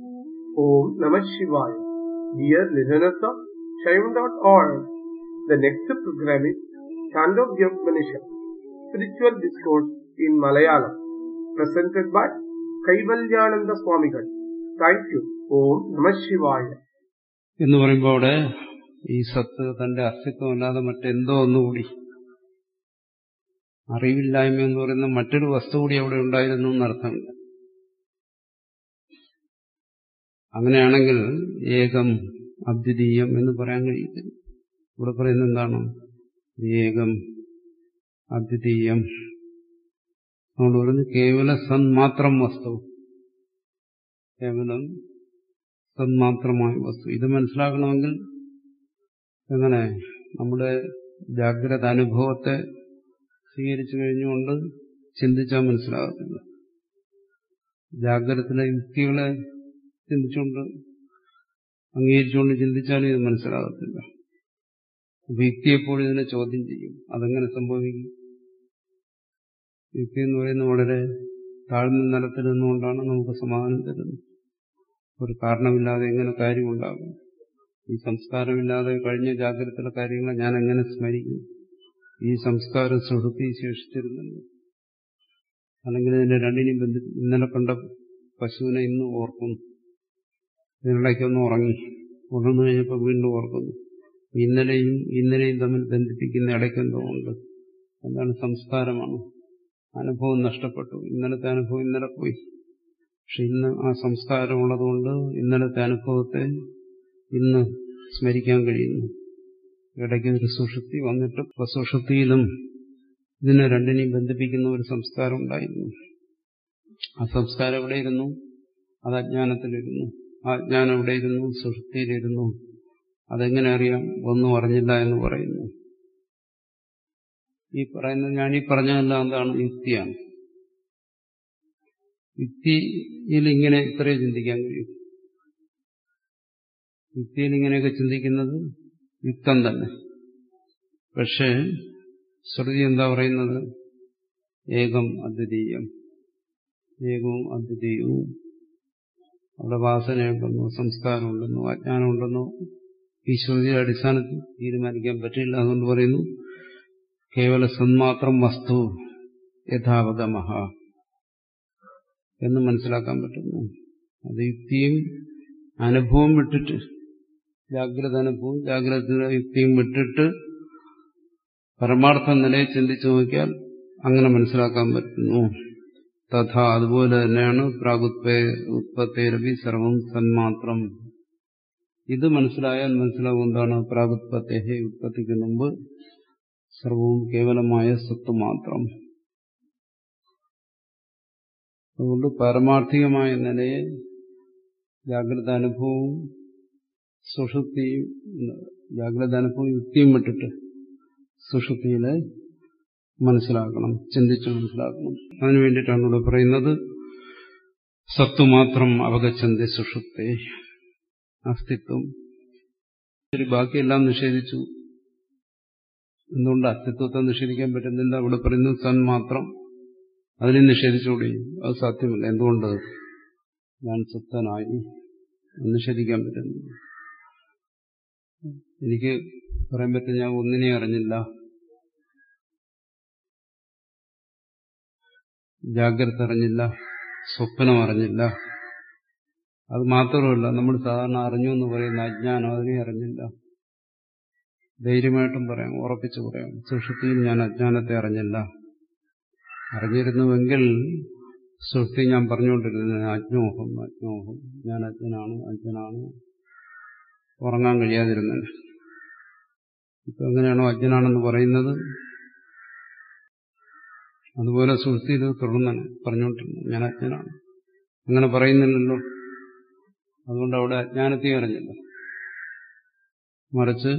Om Namah Shivaya. Dear listeners of Shaivan.org, the next program is Chandogya Upanishad, Spiritual Discourse in Malayalam, presented by Kaivalyananda Swamigal. Thank you. Om Namah Shivaya. എന്ന് പറയുമ്പോൾ അവിടെ ഈ സത്ത് തന്റെ അസ്തിത്വമല്ലാതെ മറ്റെന്തോ ഒന്നുകൂടി, അറിവില്ലായ്മ എന്ന് പറയുന്ന മറ്റൊരു വസ്തു കൂടി അവിടെ ഉണ്ടായിരുന്നു എന്നർത്ഥമില്ല. അങ്ങനെയാണെങ്കിൽ ഏകം അദ്വിതീയം എന്ന് പറയാൻ കഴിയത്തില്ല. ഇവിടെ പറയുന്നത് എന്താണ്? ഏകം അദ്വിതീയം. അതുകൊണ്ട് പറയുന്നത് കേവല സന്മാത്രം വസ്തു, കേവലം സന്മാത്രമായ വസ്തു. ഇത് മനസ്സിലാക്കണമെങ്കിൽ എങ്ങനെ? നമ്മുടെ ജാഗ്രത അനുഭവത്തെ സ്വീകരിച്ചു കഴിഞ്ഞുകൊണ്ട് ചിന്തിച്ചാൽ മനസ്സിലാകത്തില്ല. ജാഗ്രതത്തിലെ യുക്തികളെ ചിന്തിച്ചുകൊണ്ട് അംഗീകരിച്ചുകൊണ്ട് ചിന്തിച്ചാലും ഇത് മനസ്സിലാകത്തില്ല. അപ്പൊ യുക്തി എപ്പോഴും ഇതിനെ ചോദ്യം ചെയ്യും. അതെങ്ങനെ സംഭവിക്കും? യുക്തി എന്ന് പറയുന്നത് വളരെ താഴ്ന്ന നിലത്തിൽ നിന്നുകൊണ്ടാണ് നമുക്ക് സമാധാനം തരുന്നത്. ഒരു കാരണമില്ലാതെ എങ്ങനെ കാര്യമുണ്ടാകും? ഈ സംസ്കാരമില്ലാതെ കഴിഞ്ഞ ജാഗ്രതയിലെ കാര്യങ്ങളെ ഞാൻ എങ്ങനെ സ്മരിക്കും? ഈ സംസ്കാരം സുഹൃത്തി ശേഷിച്ചിരുന്നല്ലോ. അല്ലെങ്കിൽ ഇതിന്റെ രണ്ടിനെയും ബന്ധിപ്പിക്കും. ഇന്നലെ കണ്ട പശുവിനെ ഇന്ന് ഓർക്കുന്നു, ഇതിനിടയ്ക്കൊന്ന് ഉറങ്ങി, ഉണർന്നു കഴിഞ്ഞപ്പോൾ വീണ്ടും ഓർക്കുന്നു. ഇന്നലെയും തമ്മിൽ ബന്ധിപ്പിക്കുന്ന ഇടയ്ക്കെന്തോ ഉണ്ട്. എന്താണ്? സംസ്കാരമാണ്. അനുഭവം നഷ്ടപ്പെട്ടു. ഇന്നലത്തെ അനുഭവം ഇന്നലെ പോയി. പക്ഷെ ഇന്ന് ആ സംസ്കാരം ഉള്ളതുകൊണ്ട് ഇന്നലത്തെ അനുഭവത്തെ ഇന്ന് സ്മരിക്കാൻ കഴിയുന്നു. ഇടയ്ക്ക് ഒരു സുഷുപ്തി വന്നിട്ട് സുഷുപ്തിയിലും ഇതിനെ രണ്ടിനെയും ബന്ധിപ്പിക്കുന്ന ഒരു സംസ്കാരം ഉണ്ടായിരുന്നു. ആ സംസ്കാരം എവിടെയിരുന്നു? അത് അജ്ഞാനത്തിലിരുന്നു. ആ അജ്ഞാനം എവിടെയിരുന്നു? സുഷുപ്തിയിലിരുന്നു. അതെങ്ങനെ അറിയാം? ഒന്നും അറിഞ്ഞില്ല എന്ന് പറയുന്നു. ഞാനീ പറഞ്ഞതെല്ലാം എന്താണ്? യുക്തിയാണ്. യുക്തിയിൽ ഇങ്ങനെ ഇത്രയേ ചിന്തിക്കാൻ കഴിയും. യുക്തിയിൽ ഇങ്ങനെയൊക്കെ ചിന്തിക്കുന്നത് യുക്തം തന്നെ. പക്ഷേ ശ്രുതി എന്താ പറയുന്നത്? ഏകം അദ്വിതീയം. ഏകവും അദ്വിതീയവും. അവിടെ വാസനയുണ്ടെന്നോ സംസ്കാരമുണ്ടെന്നോ അജ്ഞാനമുണ്ടെന്നോ ഈ ശ്രുതിയുടെ അടിസ്ഥാനത്തിൽ തീരുമാനിക്കാൻ പറ്റില്ല. അതുകൊണ്ട് പറയുന്നു കേവല സന്മാത്രം വസ്തു യഥാവഗമഃ എന്ന് മനസ്സിലാക്കാൻ പറ്റുന്നു. അത് യുക്തിയും അനുഭവം വിട്ടിട്ട്, ജാഗ്രത അനുഭവം ജാഗ്രത യുക്തിയും വിട്ടിട്ട് പരമാർത്ഥ നിലയെ ചിന്തിച്ചു നോക്കിയാൽ അങ്ങനെ മനസ്സിലാക്കാൻ പറ്റുന്നു. തഥാ അതുപോലെ തന്നെയാണ് പ്രാഗുത്പത്തേരവി സർവം സന്മാത്രം. ഇത് മനസ്സിലായാൽ മനസ്സിലാവും എന്താണ്? പ്രാഗുത്പത്തേഹി, ഉത്പത്തിക്ക് മുമ്പ് സർവവും കേവലമായ സത്ത് മാത്രം. അതുകൊണ്ട് പാരമാർത്ഥികമായ നിലയെ ജാഗ്രത അനുഭവവും സുഷുപ്തിയും, ജാഗ്രത അനുഭവം യുക്തിയും വിട്ടിട്ട് സുഷുപ്തിയിലെ മനസ്സിലാക്കണം, ചിന്തിച്ച് മനസ്സിലാക്കണം. അതിനു വേണ്ടിയിട്ടാണ് ഇവിടെ പറയുന്നത് സത്തു മാത്രം അവഗച്ഛന്തി സുഷുപ്തേ. അസ്തിത്വം ബാക്കിയെല്ലാം നിഷേധിച്ചു. എന്തുകൊണ്ട് അസ്തിത്വത്തെ നിഷേധിക്കാൻ പറ്റുന്നില്ല? ഇവിടെ പറയുന്നത് സന്മാത്രം, അതിനെ നിഷേധിച്ചുകൂടി? അത് സാധ്യമല്ല. എന്തുകൊണ്ട്? ഞാൻ സുപ്തനായി, നിഷേധിക്കാൻ പറ്റുന്നില്ല. എനിക്ക് പറയാൻ പറ്റും ഞാൻ ഒന്നിനെ അറിഞ്ഞില്ല, ജാഗ്രത അറിഞ്ഞില്ല, സ്വപ്നം അറിഞ്ഞില്ല. അത് മാത്രമല്ല, നമ്മൾ സാധാരണ അറിഞ്ഞു എന്ന് പറയുന്ന അജ്ഞാനം, അതിനെ അറിഞ്ഞില്ല. ധൈര്യമായിട്ടും പറയാം, ഉറപ്പിച്ചു പറയാം, സുഷുപ്തിയിൽ ഞാൻ അജ്ഞാനത്തെ അറിഞ്ഞില്ല. അറിഞ്ഞിരുന്നുവെങ്കിൽ സുഷുപ്തി ഞാൻ പറഞ്ഞുകൊണ്ടിരുന്നത് അജ്ഞോഹം, ഞാൻ അജ്ഞനാണ്, ഉറങ്ങാൻ കഴിയാതിരുന്നത്. ഇപ്പൊ എങ്ങനെയാണോ അജ്ഞനാണെന്ന് പറയുന്നത്, അതുപോലെ സുഷുപ്തിയിൽ തുടർന്നാണ് പറഞ്ഞുകൊണ്ടിരുന്നത് ഞാൻ അജ്ഞനാണ്. അങ്ങനെ പറയുന്നില്ലല്ലോ. അതുകൊണ്ട് അവിടെ അജ്ഞാനത്തെ അറിഞ്ഞില്ല. മറിച്ച്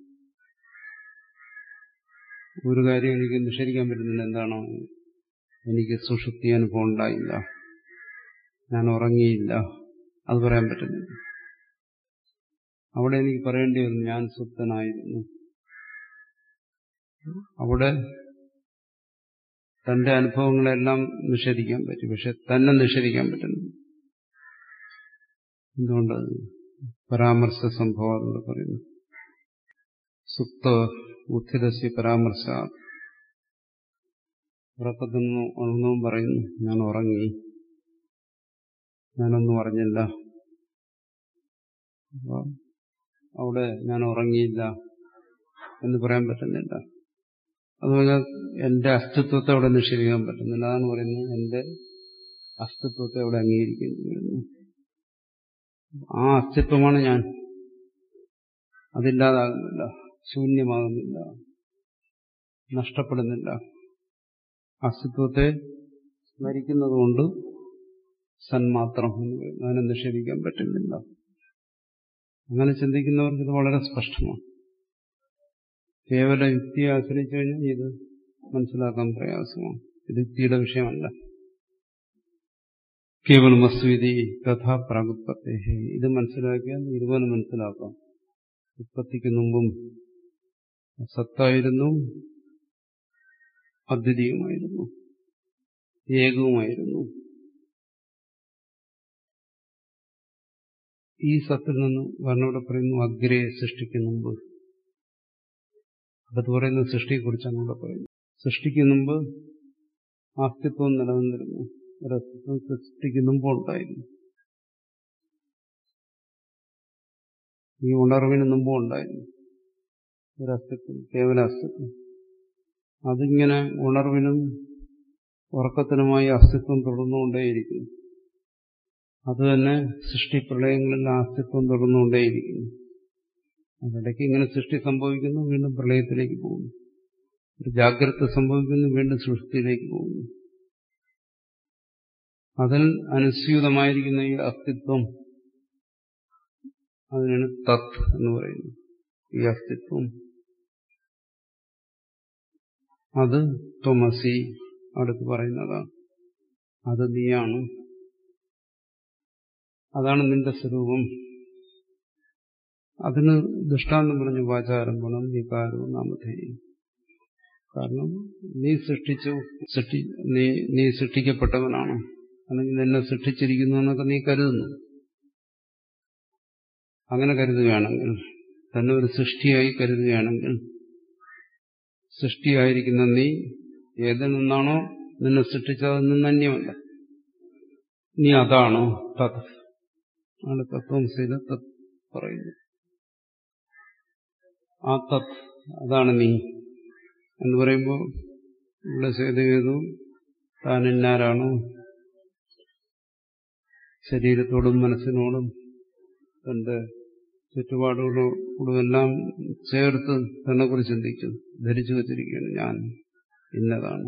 ഒരു കാര്യം എനിക്ക് നിഷേധിക്കാൻ പറ്റുന്നില്ല. എന്താണോ? എനിക്ക് സുഷുപ്തി അനുഭവം ഉണ്ടായില്ല, ഞാൻ ഉറങ്ങിയില്ല, അത് പറയാൻ പറ്റുന്നില്ല. അവിടെ എനിക്ക് പറയേണ്ടി വന്നു ഞാൻ സുപ്തനായിരുന്നു. അവിടെ തന്റെ അനുഭവങ്ങളെല്ലാം നിഷേധിക്കാൻ പറ്റും, പക്ഷെ തന്നെ നിഷേധിക്കാൻ പറ്റുന്നു. എന്തുകൊണ്ട് പരാമർശ സംഭവം എന്ന് പറയുന്നു. സുപ്ത ഉത്ഥിതസ്യ പരാമർശ, ഉറക്കത്തിൽ നിന്ന് ഒന്നും പറയുന്നു, ഞാൻ ഉറങ്ങി, ഞാനൊന്നും അറിഞ്ഞില്ല. അവിടെ ഞാൻ ഉറങ്ങിയില്ല എന്ന് പറയാൻ പറ്റുന്നില്ല. അതുപോലെ എന്റെ അസ്തിത്വത്തെ അവിടെ നിഷേധിക്കാൻ പറ്റുന്നില്ല. അതാണ് പറയുന്നത്, എന്റെ അസ്തിത്വത്തെ അവിടെ അംഗീകരിക്കേണ്ടി വരുന്നു. ആ അസ്തിത്വമാണ് ഞാൻ. അതില്ലാതാകുന്നില്ല, ശൂന്യമാകുന്നില്ല, നഷ്ടപ്പെടുന്നില്ല. അസ്തിത്വത്തെ സ്മരിക്കുന്നതുകൊണ്ട് സന്മാത്രം എന്ന് പറയുന്നത് അതിനെ നിഷേധിക്കാൻ പറ്റുന്നില്ല. അങ്ങനെ ചിന്തിക്കുന്നവർക്ക് ഇത് വളരെ സ്പഷ്ടമാണ്. കേവല യുക്തിയെ ആശ്രയിച്ചു കഴിഞ്ഞാൽ ഇത് മനസ്സിലാക്കാൻ പ്രയാസമാണ്. ഇത് യുക്തിയുടെ വിഷയമല്ല. കേവലം വസ്തുവിധി തഥാ പ്രാഗുത്പത്തേ, ഇത് മനസ്സിലാക്കിയാൽ ഇതുപോലെ മനസ്സിലാക്കാം. ഉത്പത്തിക്ക് മുമ്പും സത്തായിരുന്നു, അദ്വിതീയമായിരുന്നു, ഏകവുമായിരുന്നു. ഈ സത്തിൽ നിന്ന് വർണ്ണവിടെ പറയുന്നു അഗ്രേ സൃഷ്ടിക്ക് മുമ്പ്. അടുത്ത് പറയുന്ന സൃഷ്ടിയെക്കുറിച്ചാണ് ഇവിടെ പറയുന്നത്. സൃഷ്ടിക്ക് മുമ്പ് അസ്തിത്വം നിലനിന്നിരുന്നു. ഒരസ്തിത്വം സൃഷ്ടിക്ക് മുമ്പ് ഉണ്ടായിരുന്നു. ഈ ഉണർവിന് മുമ്പും ഉണ്ടായിരുന്നു ഒരസ്തിത്വം, കേവല അസ്തിത്വം. അതിങ്ങനെ ഉണർവിനും ഉറക്കത്തിനുമായി അസ്തിത്വം തുടർന്നുകൊണ്ടേയിരിക്കുന്നു. അതുതന്നെ സൃഷ്ടിപ്രളയങ്ങളിൽ ആ അസ്തിത്വം തുടർന്നുകൊണ്ടേയിരിക്കുന്നു. അതിടയ്ക്ക് ഇങ്ങനെ സൃഷ്ടി സംഭവിക്കുന്നു, വീണ്ടും പ്രളയത്തിലേക്ക് പോകുന്നു. ഒരു ജാഗ്രത സംഭവിക്കുന്നു, വീണ്ടും സൃഷ്ടിയിലേക്ക് പോകുന്നു. അതിൽ അനുസ്യൂതമായിരിക്കുന്ന ഈ അസ്തിത്വം, അതിനാണ് തത് എന്ന് പറയുന്നത്. ഈ അസ്തിത്വം അത് ത്വമസി, അടുത്ത് പറയുന്നതാണ്. അത് നീയാണ്, അതാണ് നിന്റെ സ്വരൂപം. അതിന് ദൃഷ്ടാന്തം പറഞ്ഞു വാചാരംഭണം വികാരവും നാമധേയം. കാരണം നീ നീ സൃഷ്ടിക്കപ്പെട്ടവനാണ്, അല്ലെങ്കിൽ നിന്നെ സൃഷ്ടിച്ചിരിക്കുന്നു എന്നൊക്കെ നീ കരുതുന്നു. അങ്ങനെ കരുതുകയാണെങ്കിൽ, തന്നെ ഒരു സൃഷ്ടിയായി കരുതുകയാണെങ്കിൽ, സൃഷ്ടിയായിരിക്കുന്ന നീ ഏതിൽ നിന്നാണോ നിന്നെ സൃഷ്ടിച്ചത് അതിൽ നിന്ന് അന്യമല്ല. നീ അതാണ് തത്. ആണ് തത്വംസയില തത് പറയുന്നു. ആ തത്, അതാണ് നീ എന്ന് പറയുമ്പോൾ ഇവിടെ ചെയ്തു താൻ ഇന്നാരാണോ ശരീരത്തോടും മനസ്സിനോടും തന്റെ ചുറ്റുപാടുകളോടുമെല്ലാം ചേർത്ത് തന്നെ കുറിച്ച് ചിന്തിക്കുന്നു, ധരിച്ചു വച്ചിരിക്കുകയാണ് ഞാൻ ഇന്നതാണ്.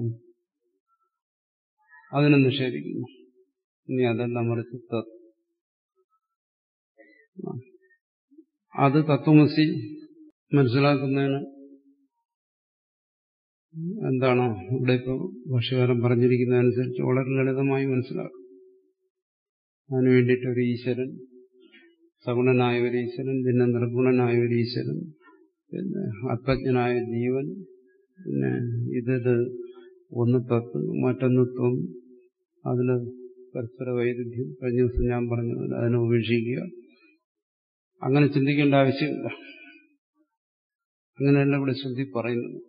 അതിനെ നിഷേധിക്കുന്നു. ഇനി അതെല്ലാം മറിച്ച് തത്, അത് തത്വമസി മനസ്സിലാക്കുന്നതിന് എന്താണ് ഇവിടെ ഇപ്പോൾ ഭാഷ്യകാരൻ പറഞ്ഞിരിക്കുന്നതനുസരിച്ച് വളരെ ലളിതമായി മനസ്സിലാക്കും. അതിനു വേണ്ടിയിട്ടൊരു ഈശ്വരൻ, സഗുണനായ ഒരു ഈശ്വരൻ, പിന്നെ നിർഗുണനായ ഒരു ഈശ്വരൻ, പിന്നെ ആത്മജ്ഞനായ ജീവൻ, പിന്നെ ഇത് ഒന്ന് തത്ത് മറ്റൊന്ന് ത്വം, അതിൽ പരസ്പര വൈരുദ്ധ്യം. കഴിഞ്ഞ ദിവസം ഞാൻ പറഞ്ഞത് അതിനെ ഉപേക്ഷിക്കുക. അങ്ങനെ ചിന്തിക്കേണ്ട ആവശ്യമില്ല. അങ്ങനെയല്ല ഇവിടെ ശ്രുതി പറയുന്നത്.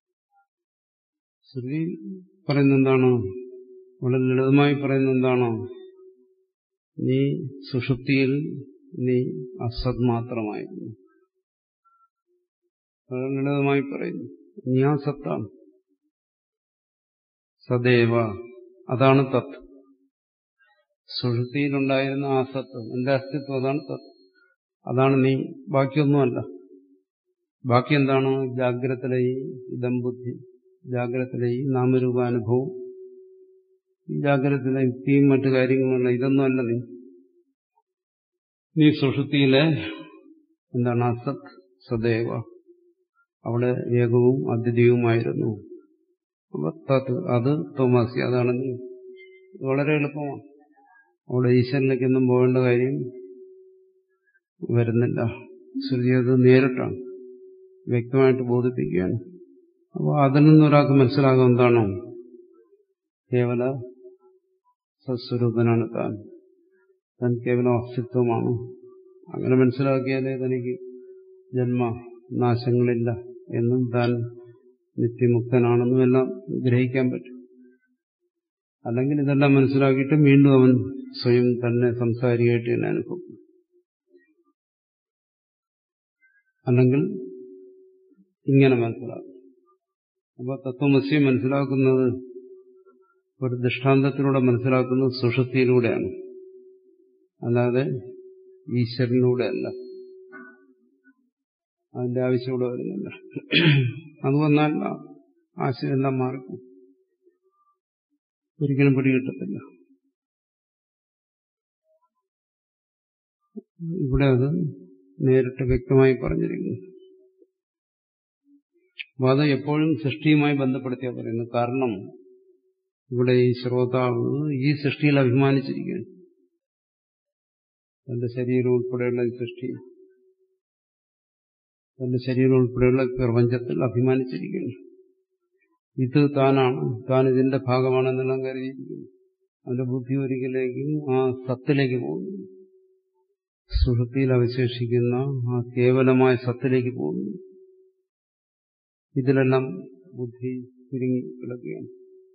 ശ്രുതി പറയുന്നത് എന്താണോ, വളരെ ലളിതമായി പറയുന്നത് എന്താണോ, നീ സുഷുപ്തിയിൽ നീ അസത് മാത്രമായിരുന്നു. വളരെ ലളിതമായി പറയുന്നു, നീ ആ സത്താണ്. സദൈവ, അതാണ് തത്. സുഷുപ്തിയിലുണ്ടായിരുന്ന ആ സത്ത്, എന്റെ അസ്തിത്വം, അതാണ് തത്. അതാണ് നീ, ബാക്കിയൊന്നുമല്ല. ബാക്കി എന്താണ്? ജാഗ്രതയിലെ ഈ ഇതം ബുദ്ധി, ജാഗ്രതയിലെ ഈ നാമരൂപാനുഭവം, ഈ ജാഗ്രതയിലെ യുക്തിയും മറ്റു കാര്യങ്ങളുമല്ല. ഇതൊന്നുമല്ല നീ. നീ സുഷുപ്തിയിലെ എന്താണ്? അസത് സദൈവ, അവിടെ ഏകവും അദ്വിതീയവുമായിരുന്നു. അപ്പൊ തത്, അത് ത്വമസി, അതാണ് നീ. വളരെ എളുപ്പമാണ്. അവിടെ ഈശ്വരനിലേക്കൊന്നും പോകേണ്ട കാര്യം വരുന്നില്ല. ശ്രുതി അത് നേരിട്ടാണ്, വ്യക്തമായിട്ട് ബോധിപ്പിക്കുകയാണ്. അപ്പോൾ അതിൽ നിന്നൊരാൾക്ക് മനസ്സിലാകും എന്താണോ, കേവല സത്സ്വരൂപനാണ് താൻ. താൻ കേവലം അസ്തിത്വമാണ്. അങ്ങനെ മനസ്സിലാക്കിയാലേ തനിക്ക് ജന്മനാശങ്ങളില്ല എന്നും താൻ നിത്യമുക്തനാണെന്നും എല്ലാം ഗ്രഹിക്കാൻ പറ്റും. അല്ലെങ്കിൽ ഇതെല്ലാം മനസ്സിലാക്കിയിട്ട് വീണ്ടും അവൻ സ്വയം തന്നെ സംസാരിയായിട്ട് തന്നെ അനുഭവപ്പെടും. അല്ലെങ്കിൽ ഇങ്ങനെ മനസ്സിലാക്കും. അപ്പോൾ തത്വമസി മനസ്സിലാക്കുന്നത് ഒരു ദൃഷ്ടാന്തത്തിലൂടെ മനസ്സിലാക്കുന്നത് സുഷുപ്തിയിലൂടെയാണ്, അല്ലാതെ ഈശ്വരനിലൂടെ അല്ല. അതിന്റെ ആവശ്യം ഇവിടെ വരുന്നില്ല. അത് വന്നാൽ ആശയം എല്ലാം മാറിക്കും, ഒരിക്കലും പിടികിട്ടത്തില്ല. ഇവിടെ അത് നേരിട്ട് വ്യക്തമായി പറഞ്ഞിരിക്കുന്നു. അപ്പോൾ അത് എപ്പോഴും സൃഷ്ടിയുമായി ബന്ധപ്പെടുത്തിയാ പറയുന്നത്. കാരണം ഇവിടെ ഈ ശ്രോതാവ് ഈ സൃഷ്ടിയിൽ അഭിമാനിച്ചിരിക്കുകയാണ്. തന്റെ ശരീരം ഉൾപ്പെടെയുള്ള ഈ സൃഷ്ടി, തന്റെ ശരീരം ഉൾപ്പെടെയുള്ള പ്രപഞ്ചത്തിൽ അഭിമാനിച്ചിരിക്കുകയാണ്. ഇത് താനാണ്, താൻ ഇതിന്റെ ഭാഗമാണെന്നെല്ലാം കരുതിയിരിക്കുന്നു. അവന്റെ ബുദ്ധി ഒരിക്കലേക്കും ആ സത്തിലേക്ക് പോകുന്നു, സുഷുപ്തിയിൽ അവശേഷിക്കുന്ന ആ കേവലമായ സത്തിലേക്ക് പോകുന്നു. ഇതിലെല്ലാം ബുദ്ധി ചുരുങ്ങി കിടക്കുകയാണ്.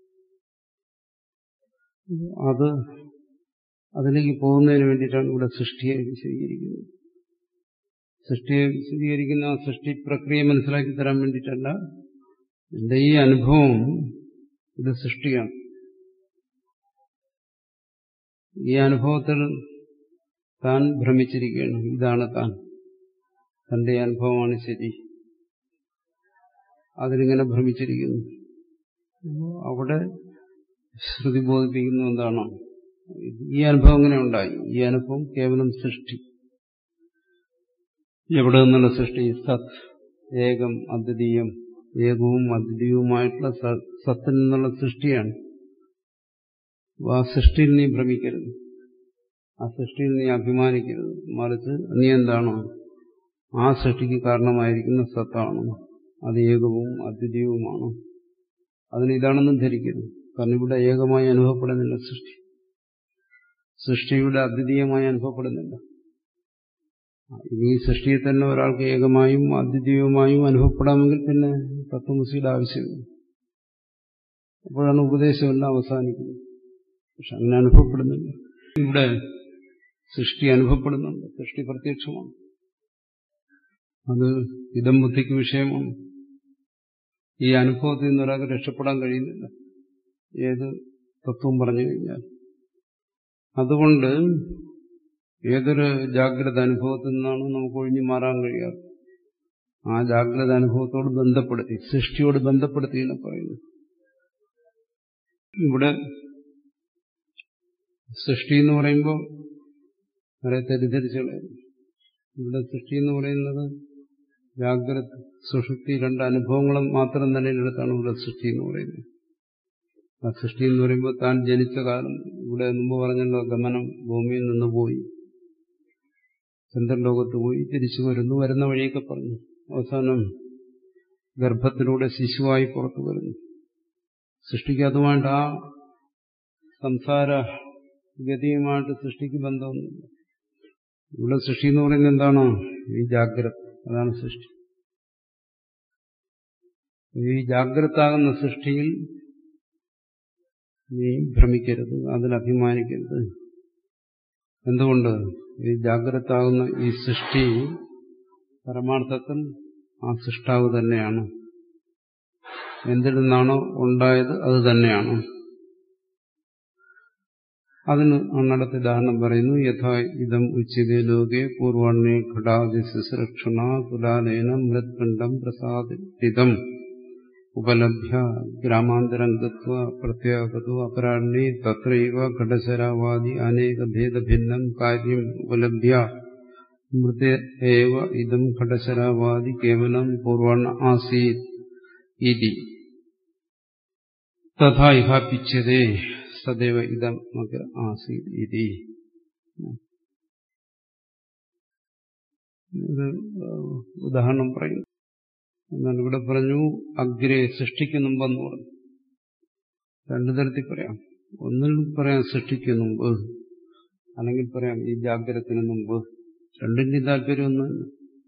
അതിലേക്ക് പോകുന്നതിന് വേണ്ടിയിട്ടാണ് ഇവിടെ സൃഷ്ടിയെ വിശദീകരിക്കുന്നത്. സൃഷ്ടിയെ വിശദീകരിക്കുന്ന ആ സൃഷ്ടി പ്രക്രിയ മനസ്സിലാക്കി തരാൻ വേണ്ടിയിട്ടല്ല. എന്റെ ഈ അനുഭവം ഇത് സൃഷ്ടിയാണ്. ഈ അനുഭവത്തിൽ താൻ ഭ്രമിച്ചിരിക്കുകയാണ്. ഇതാണ് താൻ, തന്റെ അനുഭവമാണ് ശരി, അതിലിങ്ങനെ ഭ്രമിച്ചിരിക്കുന്നു. അവിടെ ശ്രുതി ബോധിപ്പിക്കുന്ന എന്താണോ, ഈ അനുഭവം എങ്ങനെ ഉണ്ടായി? ഈ അനുഭവം കേവലം സൃഷ്ടി. എവിടെ നിന്നുള്ള സൃഷ്ടി? സത്, ഏകം, അദ്വിതീയം. ഏകവും അദ്വിതീയവുമായിട്ടുള്ള സത്തിൽ നിന്നുള്ള സൃഷ്ടിയാണ്. ആ സൃഷ്ടിയിൽ നീ ഭ്രമിക്കരുത്, ആ സൃഷ്ടിയിൽ നീ അഭിമാനിക്കരുത്. മറിച്ച് നീ എന്താണോ ആ സൃഷ്ടിക്ക് കാരണമായിരിക്കുന്ന സത്താണ്, അത് ഏകവും അദ്വിതീയവുമാണ്. അതിന് ഇതാണെന്നും ധരിക്കരുത്. കാരണം ഇവിടെ ഏകമായി അനുഭവപ്പെടുന്നില്ല സൃഷ്ടി, സൃഷ്ടിയുടെ അദ്വിതീയമായി അനുഭവപ്പെടുന്നില്ല. ഈ സൃഷ്ടിയെ തന്നെ ഒരാൾക്ക് ഏകമായും അദ്വിതീയവുമായും അനുഭവപ്പെടാമെങ്കിൽ പിന്നെ തത്വമസിയുടെ ആവശ്യമില്ല. അപ്പോഴാണ് ഉപദേശമെല്ലാം അവസാനിക്കുന്നത്. പക്ഷെ അങ്ങനെ അനുഭവപ്പെടുന്നില്ല. ഇവിടെ സൃഷ്ടി അനുഭവപ്പെടുന്നുണ്ട്, സൃഷ്ടി പ്രത്യക്ഷമാണ്. അത് ഇതം ബുദ്ധിക്ക് വിഷയമാണ്. ഈ അനുഭവത്തിൽ നിന്ന് ഒരാൾക്ക് രക്ഷപ്പെടാൻ കഴിയുന്നില്ല, ഏത് തത്വം പറഞ്ഞു കഴിഞ്ഞാൽ. അതുകൊണ്ട് ഏതൊരു ജാഗ്രത അനുഭവത്തിൽ നിന്നാണ് നമുക്ക് ഒഴിഞ്ഞു മാറാൻ കഴിയാറ്, ആ ജാഗ്രത അനുഭവത്തോട് ബന്ധപ്പെടുത്തി, സൃഷ്ടിയോട് ബന്ധപ്പെടുത്തി എന്ന് പറയുന്നു. ഇവിടെ സൃഷ്ടി എന്ന് പറയുമ്പോൾ വളരെ തെറ്റിദ്ധരിച്ചു കളയുന്നു. ഇവിടെ സൃഷ്ടി എന്ന് പറയുന്നത് ജാഗ്രത സുഷുപ്തി രണ്ട് അനുഭവങ്ങളും മാത്രം നിലയിലെടുത്താണ് ഇവിടെ സൃഷ്ടി എന്ന് പറയുന്നത്. ആ സൃഷ്ടി എന്ന് പറയുമ്പോൾ താൻ ജനിച്ച കാലം, ഇവിടെ മുമ്പ് പറഞ്ഞല്ലോ, ഗമനം, ഭൂമിയിൽ നിന്ന് പോയി ചന്ദ്രലോകത്ത് പോയി തിരിച്ചു വരുന്നു, വരുന്ന വഴിയൊക്കെ പറഞ്ഞു. അവസാനം ഗർഭത്തിലൂടെ ശിശുവായി പുറത്തു വരുന്നു. സൃഷ്ടിക്ക് അതുമായിട്ട് ആ സംസാര ഗതിയുമായിട്ട് സൃഷ്ടിക്ക് ബന്ധമൊന്നുമില്ല. ഇവിടെ സൃഷ്ടി എന്ന് പറയുന്നത് എന്താണോ? ഈ ജാഗ്രത, അതാണ് സൃഷ്ടി. ഈ ജാഗ്രതാകുന്ന സൃഷ്ടിയിൽ നീ ഭ്രമിക്കരുത്, അതിൽ അഭിമാനിക്കരുത്. എന്തുകൊണ്ട്? ഈ ജാഗ്രതാകുന്ന ഈ സൃഷ്ടി പരമാർത്ഥത്തിൽ ആ സൃഷ്ടാവ് തന്നെയാണ്. എന്തിൽ നിന്നാണോ ഉണ്ടായത് അത് തന്നെയാണ്. അതിന് അന്നടത്ത് ഉദാഹരണം പറയുന്നു. യഥാ ഇതം ഉച്യതേ ലോകേ പൂർവാണ്യേ ഘടാദിശുശ്രക്ഷണ കുലാലേന മൃത്പിണ്ഡം പ്രസാദിതം ഉപലഭ്യ ഗ്രാമാന്തരം ഗത്വ പ്രത്യാഗതോ അപരാണ്യേ തത്രൈവ ഘടശരാവാദി അനേകഭേദഭിന്നം കാര്യം ഉപലഭ്യ മൃത ഏവ ഇതം ഘടശരാവാദി കേവലം പൂർവാണ ആസീത് ഇതി തഥാ ഇഹാപിച്യതേ സദൈവ ഇതം അഗ്ര ആസീത് ഇതി. ഉദാഹരണം പറയുന്നു. എന്നാൽ ഇവിടെ പറഞ്ഞു അഗ്രേ, സൃഷ്ടിക്ക് മുമ്പെന്ന് പറഞ്ഞു. രണ്ടു തരത്തിൽ പറയാം. ഒന്നിൽ പറയാം സൃഷ്ടിക്ക് മുമ്പ്, അല്ലെങ്കിൽ പറയാം ഈ ജാഗ്രതത്തിന് മുമ്പ്. രണ്ടിന്റെയും താല്പര്യം ഒന്ന് തന്നെ.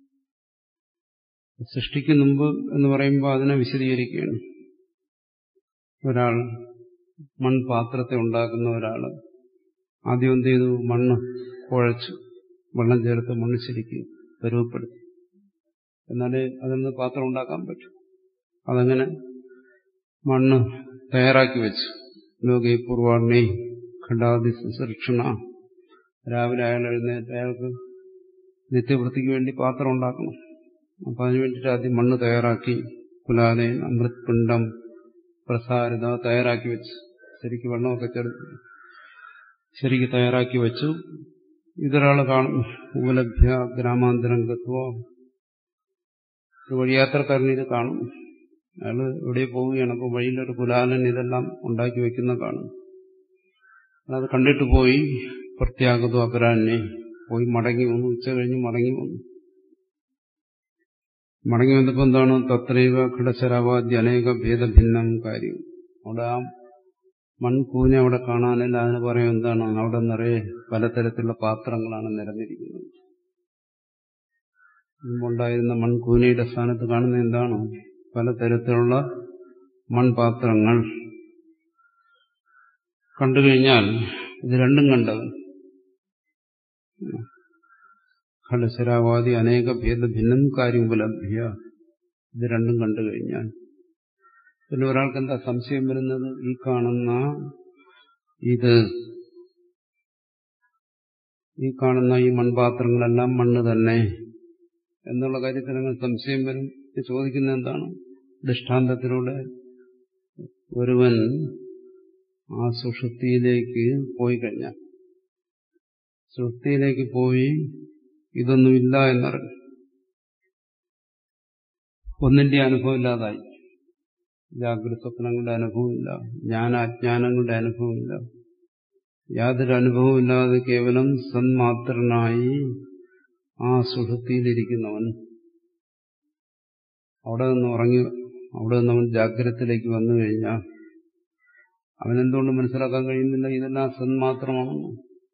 സൃഷ്ടിക്ക് മുമ്പ് എന്ന് പറയുമ്പോൾ അതിനെ വിശദീകരിക്കുകയാണ്. ഒരാൾ മൺപാത്രത്തെ ഉണ്ടാക്കുന്ന ഒരാൾ ആദ്യം എന്ത് ചെയ്തു? മണ്ണ് കുഴച്ചു, വെള്ളം ചേർത്ത് മണ്ണ് ശരിക്ക് പരുവപ്പെടുത്തി, എന്നാലേ അതിൽ നിന്ന് പാത്രം ഉണ്ടാക്കാൻ പറ്റും. അതങ്ങനെ മണ്ണ് തയ്യാറാക്കി വെച്ചു. ലോകേ പൂർവാണി ഖണ്ഡാദി സുരക്ഷണ. രാവിലെ അയാൾ എഴുന്നേറ്റ് അയാൾക്ക് നിത്യവൃത്തിക്ക് വേണ്ടി പാത്രം ഉണ്ടാക്കണം. അപ്പൊ അതിനു വേണ്ടിയിട്ട് ആദ്യം മണ്ണ് തയ്യാറാക്കി, കുലാലയൻ അമൃത് പിണ്ഡം പ്രസാരിത തയ്യാറാക്കി വെച്ചു. ശരിക്ക് വെള്ളമൊക്കെ ചേർത്ത് ശരിക്ക് തയ്യാറാക്കി വെച്ചു. ഇതൊരാൾ കാണും. ഉപലഭ്യ ഗ്രാമാന്തരം ഗത്വ. ഒരു വഴിയാത്രക്കാരൻ ഇത് കാണും. അയാൾ എവിടെ പോവുകയാണ്. അപ്പോൾ വഴിയിലൊരു കുലാലൻ ഇതെല്ലാം ഉണ്ടാക്കി വെക്കുന്ന കാണും. അത് കണ്ടിട്ട് പോയി. പ്രത്യാഗതോ അപരാഹ്നെ പോയി മടങ്ങി വന്നു. ഉച്ച കഴിഞ്ഞ് മടങ്ങി വന്നു. മടങ്ങി വന്നപ്പോൾ എന്താണ്? തത്രൈവ ഘടശരാവാദ്യ അനേക ഭേദഭിന്നം കാര്യം. അവിടെ ആ മൺകൂനെ അവിടെ കാണാനില്ല. അതിന് പറയും എന്താണ്? അവിടെ നിറയെ പലതരത്തിലുള്ള പാത്രങ്ങളാണ് നിരന്നിരിക്കുന്നത്. മുമ്പുണ്ടായിരുന്ന മൺകൂനയുടെ സ്ഥാനത്ത് കാണുന്ന എന്താണ്? പലതരത്തിലുള്ള മൺപാത്രങ്ങൾ. കണ്ടുകഴിഞ്ഞാൽ ഇത് രണ്ടും കണ്ടവൻ ഘടശരാവാദി അനേക ഭേദഭിന്നം കാര്യം ഉപലഭ്യ. ഇത് രണ്ടും കണ്ടുകഴിഞ്ഞാൽ പിന്നെ ഒരാൾക്ക് എന്താ സംശയം വരുന്നത്? ഈ കാണുന്ന ഈ മൺപാത്രങ്ങളെല്ലാം മണ്ണ് തന്നെ എന്നുള്ള കാര്യത്തിൽ അങ്ങനെ സംശയം വരും. ചോദിക്കുന്നത് എന്താണ്? ദൃഷ്ടാന്തത്തിലൂടെ ഒരുവൻ ആ സുഷുപ്തിയിലേക്ക് പോയി കഴിഞ്ഞാൽ, സുഷുപ്തിയിലേക്ക് പോയി ഇതൊന്നുമില്ല എന്നറിഞ്ഞു, ഒന്നിന്റെ അനുഭവമില്ലാതായി, ജാഗ്രത സ്വപ്നങ്ങളുടെ അനുഭവമില്ല, ജ്ഞാനാജ്ഞാനങ്ങളുടെ അനുഭവമില്ല, യാതൊരു അനുഭവമില്ലാതെ കേവലം സന്മാത്രനായി ആ സുഷുപ്തിയിലിരിക്കുന്നവൻ അവിടെ നിന്ന് ഉറങ്ങി, അവിടെ നിന്ന് അവൻ ജാഗ്രതത്തിലേക്ക് വന്നു കഴിഞ്ഞാൽ അവനെന്തുകൊണ്ട് മനസ്സിലാക്കാൻ കഴിയുന്നില്ല ഇതെല്ലാം സന്മാത്രമാണെന്ന്?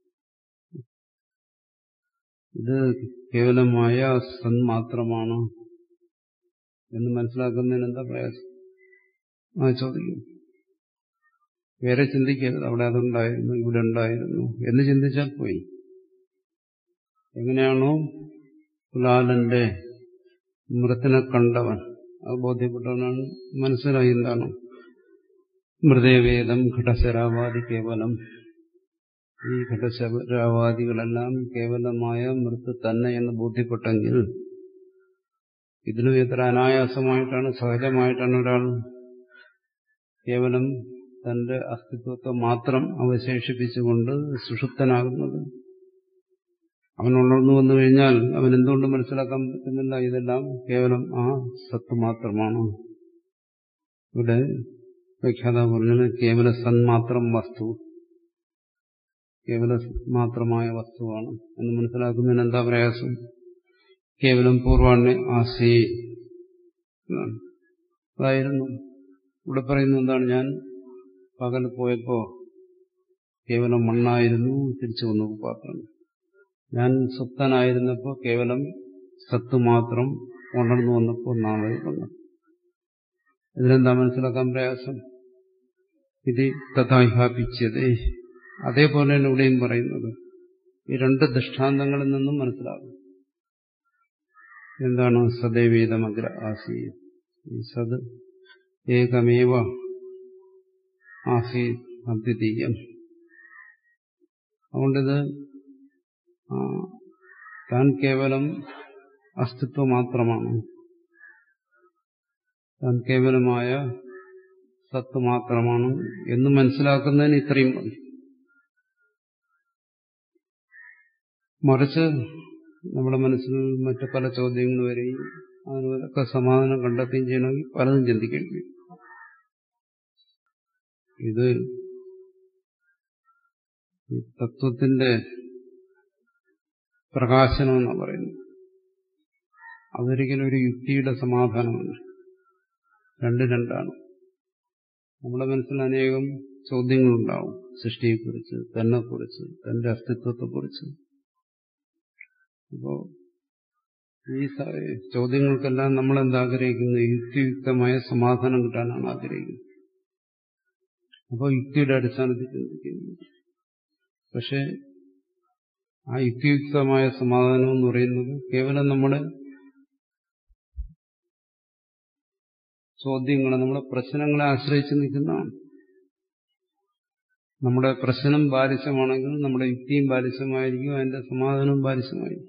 ഇത് കേവലമായ സന്മാത്രമാണ് എന്ന് മനസ്സിലാക്കുന്നതിന് എന്താ പ്രയാസം? ചോദിക്കും. വേറെ ചിന്തിക്കരുത്. അവിടെ അതുണ്ടായിരുന്നു, ഇവിടെ ഉണ്ടായിരുന്നു എന്ന് ചിന്തിച്ചാൽ പോയി. എങ്ങനെയാണോ കുലാലന്റെ മൃത്തിനെ കണ്ടവൻ, അത് ബോധ്യപ്പെട്ടവനാണ്, മനസ്സിലായി എന്താണ് മൃതേവേദം ഘടശരാവാദി കേവലം. ഈ ഘടശരാവാദികളെല്ലാം കേവലമായ മൃത്ത് തന്നെ എന്ന് ബോധ്യപ്പെട്ടെങ്കിൽ ഇതിനും എത്ര അനായാസമായിട്ടാണ്, സഹജമായിട്ടാണ് ഒരാൾ കേവലം തന്റെ അസ്തിത്വത്തെ മാത്രം അവശേഷിപ്പിച്ചുകൊണ്ട് സുഷുപ്തനാകുന്നത്. അവൻ ഉണർന്നു വന്നു കഴിഞ്ഞാൽ അവൻ എന്തുകൊണ്ട് മനസ്സിലാക്കാൻ പറ്റുന്നില്ല ഇതെല്ലാം കേവലം ആ സത്ത് മാത്രമാണ്? ഇവിടെ വ്യാഖ്യാത പറഞ്ഞത് കേവല സന്മാത്രം വസ്തു, കേവല മാത്രമായ വസ്തുവാണ് എന്ന് മനസ്സിലാക്കുന്നതിന് എന്താ പ്രയാസം? കേവലം പൂർവാണ്യ ആസി അതായിരുന്നു. ഇവിടെ പറയുന്നത് എന്താണ്? ഞാൻ പകൽ പോയപ്പോ കേവലം മണ്ണായിരുന്നു, തിരിച്ചു വന്നു പാത്രം. ഞാൻ സുപ്തനായിരുന്നപ്പോ കേവലം സത്ത് മാത്രം, ഉണർന്നു വന്നപ്പോൾ നാളെ വന്നു. ഇതിലെന്താ മനസ്സിലാക്കാൻ പ്രയാസം? ഇത് തഥാഹിപ്പിച്ചതേ. അതേപോലെയാണ് ഇവിടെയും പറയുന്നത്. ഈ രണ്ട് ദൃഷ്ടാന്തങ്ങളിൽ നിന്നും മനസ്സിലാകും എന്താണ് സദൈവേദമഗ്ര ആസീ. സത് ഏകമേവ ആസീ അദ്വിതീയം. അതുകൊണ്ടിത് താൻ കേവലം അസ്തിത്വം മാത്രമാണ്, താൻ കേവലമായ സത്ത് മാത്രമാണ് എന്ന് മനസ്സിലാക്കുന്നതിന് ഇത്രയും മതി. മറിച്ച് നമ്മുടെ മനസ്സിൽ മറ്റു പല ചോദ്യങ്ങൾ വരികയും അതിനൊക്കെ സമാധാനം കണ്ടെത്തുകയും ചെയ്യണമെങ്കിൽ പലതും ചിന്തിക്കേണ്ടി വരും. ഇത് തത്വത്തിന്റെ പ്രകാശനമെന്നാണ് പറയുന്നത്. അതൊരിക്കലും ഒരു യുക്തിയുടെ സമാധാനമല്ല. രണ്ടാണ്. നമ്മുടെ മനസ്സിൽ അനേകം ചോദ്യങ്ങളുണ്ടാവും. സൃഷ്ടിയെക്കുറിച്ച്, തന്നെക്കുറിച്ച്, തന്റെ അസ്തിത്വത്തെക്കുറിച്ച്. അപ്പോൾ ഈ ചോദ്യങ്ങൾക്കെല്ലാം നമ്മൾ എന്താഗ്രഹിക്കുന്നത്? യുക്തിയുക്തമായ സമാധാനം കിട്ടാനാണ് ആഗ്രഹിക്കുന്നത്. അപ്പോൾ യുക്തിയുടെ അടിസ്ഥാനത്തിൽ ചിന്തിക്കുന്നു. പക്ഷെ ആ യുക്തിയുക്തമായ സമാധാനം എന്ന് പറയുന്നത് കേവലം നമ്മുടെ ചോദ്യങ്ങളെ, നമ്മുടെ പ്രശ്നങ്ങളെ ആശ്രയിച്ച് നിൽക്കുന്നതാണ്. നമ്മുടെ പ്രശ്നം ബാലിശമാണെങ്കിൽ നമ്മുടെ യുക്തിയും ബാലിശമായിരിക്കും, അതിന്റെ സമാധാനവും ബാലിശമായിരിക്കും.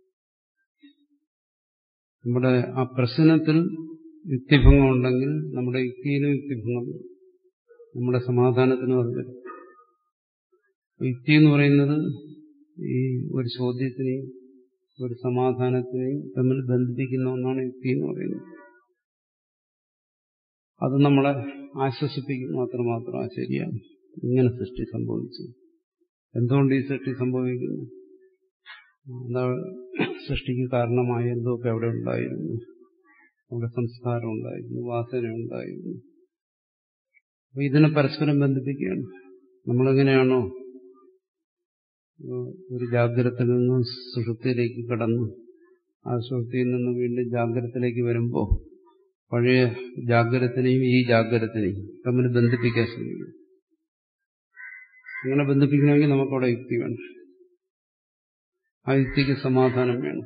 നമ്മുടെ ആ പ്രശ്നത്തിൽ യുക്തിഭംഗം ഉണ്ടെങ്കിൽ നമ്മുടെ യുക്തിയിലും യുക്തിഭംഗം വരും, നമ്മുടെ സമാധാനത്തിനും അത് വരും. യുക്തി എന്ന് പറയുന്നത് ഈ ഒരു ചോദ്യത്തിനെയും ഒരു സമാധാനത്തിനെയും തമ്മിൽ ബന്ധിപ്പിക്കുന്ന ഒന്നാണ് യുക്തി എന്ന് പറയുന്നത്. അത് നമ്മളെ ആശ്വസിപ്പിക്കുന്നു അത്രമാത്രം. ആ ശരിയാണ്, ഇങ്ങനെ സൃഷ്ടി സംഭവിച്ചു, എന്തുകൊണ്ട് ഈ സൃഷ്ടി സംഭവിക്കുന്നു, എന്താ സൃഷ്ടിക്ക് കാരണമായ എന്തൊക്കെ അവിടെ ഉണ്ടായിരുന്നു, അവിടെ സംസ്കാരം ഉണ്ടായിരുന്നു, വാസന ഉണ്ടായിരുന്നു. അപ്പൊ ഇതിനെ പരസ്പരം ബന്ധിപ്പിക്കുകയാണ്. നമ്മളെങ്ങനെയാണോ ഒരു ജാഗ്രതയിൽ നിന്നും സുഷുപ്തിയിലേക്ക് കടന്നു, ആ സുഷുപ്തിയിൽ നിന്ന് വീണ്ടും ജാഗ്രതയിലേക്ക് വരുമ്പോൾ പഴയ ജാഗ്രതനെയും ഈ ജാഗ്രതനെയും തമ്മിൽ ബന്ധിപ്പിക്കാൻ ശ്രമിക്കും. അങ്ങനെ ബന്ധിപ്പിക്കണമെങ്കിൽ നമുക്കവിടെ യുക്തി വേണം, ആ യുക്തിക്ക് സമാധാനം വേണം.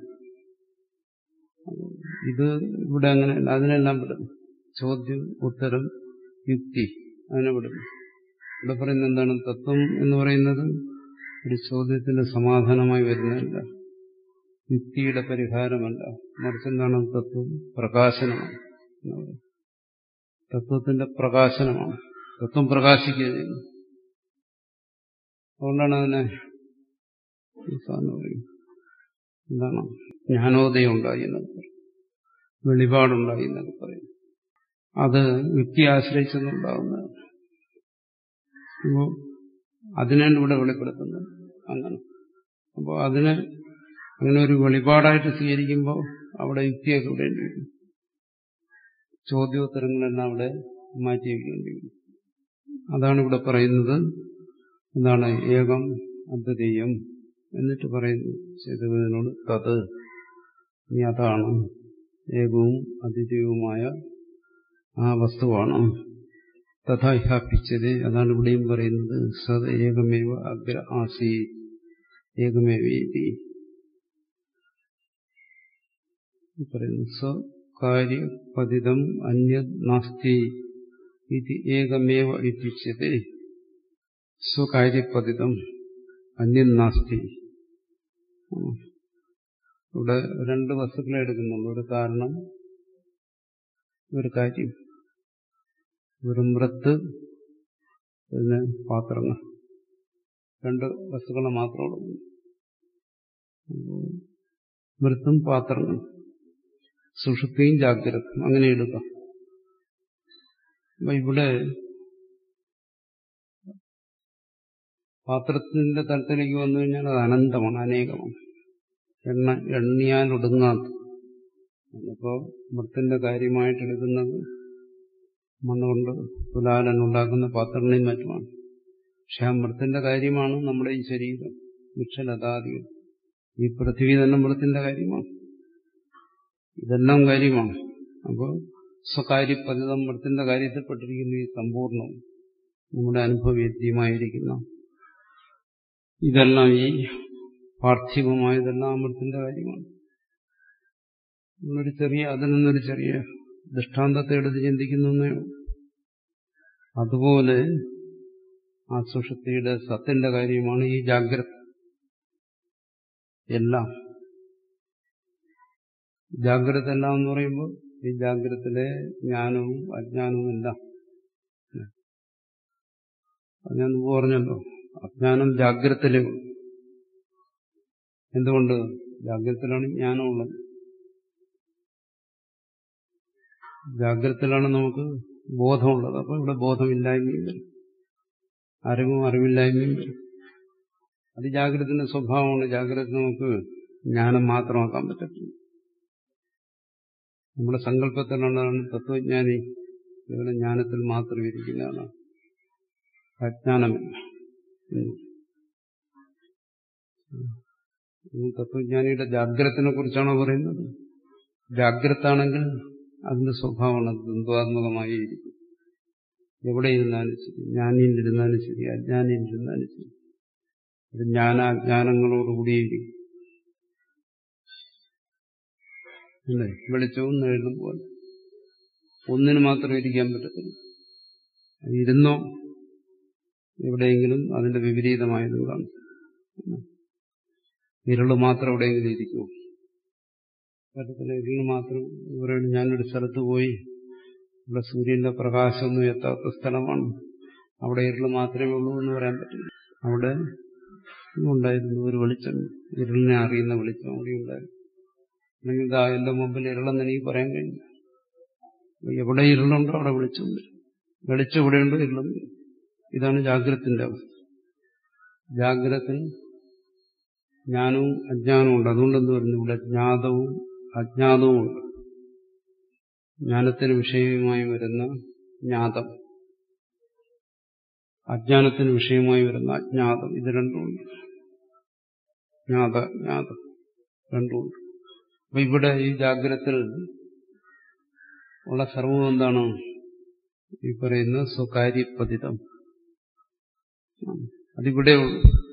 ഇത് ഇവിടെ അങ്ങനെയല്ല, അതിനെല്ലാം വിടുന്നു. ചോദ്യം, ഉത്തരം, യുക്തി, അതിനെ വിടുന്നു. ഇവിടെ പറയുന്നത് എന്താണ്? തത്വം എന്ന് പറയുന്നത് ഒരു ചോദ്യത്തിന്റെ സമാധാനമായി വരുന്നതല്ല, യുക്തിയുടെ പരിഹാരമല്ല, മറിച്ച് എന്താണ്? തത്വം പ്രകാശനമാണ്. തത്വത്തിന്റെ പ്രകാശനമാണ്. തത്വം പ്രകാശിക്കുക ചെയ്യുന്നു. അതുകൊണ്ടാണ് അതിനെ പറയും എന്താണ്? ജ്ഞാനോദയം ഉണ്ടായി എന്നൊക്കെ പറയും, വെളിപാടുണ്ടായി എന്നൊക്കെ പറയും. അത് യുക്തി ആശ്രയിച്ചെന്നുണ്ടാകുന്നതാണ്. അപ്പോൾ അതിനാണ് ഇവിടെ വെളിപ്പെടുത്തുന്നത്. അങ്ങനെ അപ്പോൾ അതിനെ അങ്ങനെ ഒരു വെളിപാടായിട്ട് സ്വീകരിക്കുമ്പോൾ അവിടെ യുക്തിയൊക്കെ വിടേണ്ടി വരും. ചോദ്യോത്തരങ്ങളെല്ലാം അവിടെ മാറ്റി വയ്ക്കേണ്ടി വരും. അതാണ് ഇവിടെ പറയുന്നത്. എന്താണ്? ഏകം അദ്വിതീയം. എന്നിട്ട് പറയുന്നു ചേതനോട് തത്, നീ അതാണ് ഏകവും അദ്വിതീയവുമായ ആ വസ്തുവാണ്. തഥാ ഹ്യാപിച്ചത്, അതാണ് ഇവിടെയും പറയുന്നത്. സത് ഏകമേവ അഗ്ര ആസീ ഏകമേവേതി പറയുന്നു. സ്വകാര്യപതിതം അന്യത് നാസ്തി ഇത് ഏകമേവ ഇത്യുച്യതേ. സ്വകാര്യപതിതം അന്യത് നാസ്തി. ഇവിടെ രണ്ട് വസ്തുക്കളെ എടുക്കുന്നുള്ളൂ, ഒരു കാരണം, ഒരു കാര്യം. ഒരു മൃത്ത്, പിന്നെ പാത്രങ്ങൾ, രണ്ട് വസ്തുക്കളെ മാത്രമുള്ളൂ. മൃത്തും പാത്രങ്ങളും, സുഷുപ്തിയും ജാഗ്രത, അങ്ങനെ എടുക്കാം. അപ്പൊ ഇവിടെ പാത്രത്തിന്റെ തലത്തിലേക്ക് വന്നു കഴിഞ്ഞാൽ അത് അനന്തമാണ്, അനേകമാണ്, എണ്ണിയാൽ ഒടുങ്ങാത്ത. അതിപ്പോ മൃത്തിന്റെ കാര്യമായിട്ടെടുക്കുന്നത് മണ്ണുകൊണ്ട് തുലാലൻ ഉണ്ടാക്കുന്ന പാത്രങ്ങളെയും മറ്റുമാണ്. പക്ഷെ ആ മൃത്തിന്റെ കാര്യമാണ് നമ്മുടെ ഈ ശരീരം, വൃക്ഷലതാദികൾ, ഈ പൃഥ്വി തന്നെ മൃത്തിന്റെ കാര്യമാണ്, ഇതെല്ലാം കാര്യമാണ്. അപ്പോൾ സ്വകാര്യപതിതം മൃത്തിന്റെ കാര്യത്തിൽപ്പെട്ടിരിക്കുന്ന ഈ സമ്പൂർണ്ണം നമ്മുടെ അനുഭവവേദ്യമായിരിക്കുന്ന ഇതെല്ലാം, ഈ പാർത്ഥിവമായതെല്ലാം അമൃത്തിന്റെ കാര്യമാണ്. അതിൽ നിന്നൊരു ചെറിയ ദൃഷ്ടാന്തത്തെ എടുത്ത് ചിന്തിക്കുന്നേ. അതുപോലെ ആ സുഷുപ്തിയുടെ സത്തിന്റെ കാര്യമാണ് ഈ ജാഗ്രത. എല്ലാം ജാഗ്രത എല്ലാം എന്ന് പറയുമ്പോൾ ഈ ജാഗ്രതത്തിലെ ജ്ഞാനവും അജ്ഞാനവും എല്ലാം. ഞാൻ മുമ്പ് പറഞ്ഞല്ലോ, അജ്ഞാനം ജാഗ്രതയിലേ ഉള്ളൂ. എന്തുകൊണ്ട്? ജാഗ്രതത്തിലാണ് ജ്ഞാനമുള്ളത്. ജാഗ്രതത്തിലാണ് നമുക്ക് ബോധമുള്ളത്. അപ്പോൾ ഇവിടെ ബോധമില്ലായ്മയും വരും, അറിവില്ലായ്മയും വരും. അത് ജാഗ്രതത്തിന്റെ സ്വഭാവമാണ്. ജാഗ്രത നമുക്ക് ജ്ഞാനം മാത്രമാക്കാൻ പറ്റത്തില്ല. നമ്മുടെ സങ്കല്പത്തിലുള്ളതാണ് തത്വജ്ഞാനി കേവലം ജ്ഞാനത്തിൽ മാത്രം ഇരിക്കുന്നതാണ്. അജ്ഞാനമില്ല. തത്വജ്ഞാനിയുടെ ജാഗ്രതത്തിനെ കുറിച്ചാണോ പറയുന്നത്? ജാഗ്രതാണെങ്കിൽ അതിന്റെ സ്വഭാവമാണ് ദ്വന്ദ്വാത്മകമായി ഇരിക്കും. എവിടെ ഇരുന്നാലും ശരി, ജ്ഞാനിയിലിരുന്നാലും ശരി, അജ്ഞാനിയിലിരുന്നാലും ശരി, അത് ജ്ഞാനാജ്ഞാനങ്ങളോടുകൂടിയിരിക്കും. അല്ലേ? വെളിച്ചവും നിഴലും പോലെ ഒന്നിന് മാത്രം ഇരിക്കാൻ പറ്റത്തില്ല. ഇരുന്നോ എവിടെയെങ്കിലും അതിന്റെ വിപരീതമായതും കാണും. ഇരുള് മാത്രം എവിടെയെങ്കിലും ഇരിക്കുമോ? പറ്റത്തില്ല. ഇരുള് മാത്രം പറയുന്നത് ഞാനൊരു സ്ഥലത്ത് പോയി, ഇവിടെ സൂര്യന്റെ പ്രകാശമൊന്നും എത്താത്ത സ്ഥലമാണ്, അവിടെ ഇരുള് മാത്രമേ ഉള്ളൂ എന്ന് പറയാൻ പറ്റില്ല. അവിടെ ഉണ്ടായിരുന്നു ഒരു വെളിച്ചം, ഇരുളിനെ അറിയുന്ന വെളിച്ചം അവിടെ ഉണ്ടായിരുന്നു. അല്ലെങ്കിൽ ഇതാ എന്റെ മുമ്പിൽ ഇരുളെന്ന് എനിക്ക് പറയാൻ കഴിയില്ല. എവിടെ ഇരുളുണ്ടോ അവിടെ വെളിച്ചമുണ്ട്. വെളിച്ചം എവിടെയുണ്ടോ ഇരുളും. ഇതാണ് ജാഗ്രതത്തിന്റെ അവസ്ഥ. ജാഗ്രതത്തിൽ ജ്ഞാനവും അജ്ഞാനവും ഉണ്ട്. അതുകൊണ്ടെന്ന് പറഞ്ഞു ഇവിടെ ജ്ഞാതവും അജ്ഞാതവും ഉണ്ട്. ജ്ഞാനത്തിന് വിഷയമായി വരുന്ന ജ്ഞാതം, അജ്ഞാനത്തിന് വിഷയമായി വരുന്ന അജ്ഞാതം, ഇത് രണ്ടുമുണ്ട്. ജ്ഞാതം രണ്ടുമുണ്ട്. അപ്പൊ ഇവിടെ ഈ ജാഗ്രതത്തിൽ ഉള്ള സർവ്വം എന്താണ്? ഈ പറയുന്ന സ്വകാര്യപതിതം. അതിവിടെ ഉള്ളൂ.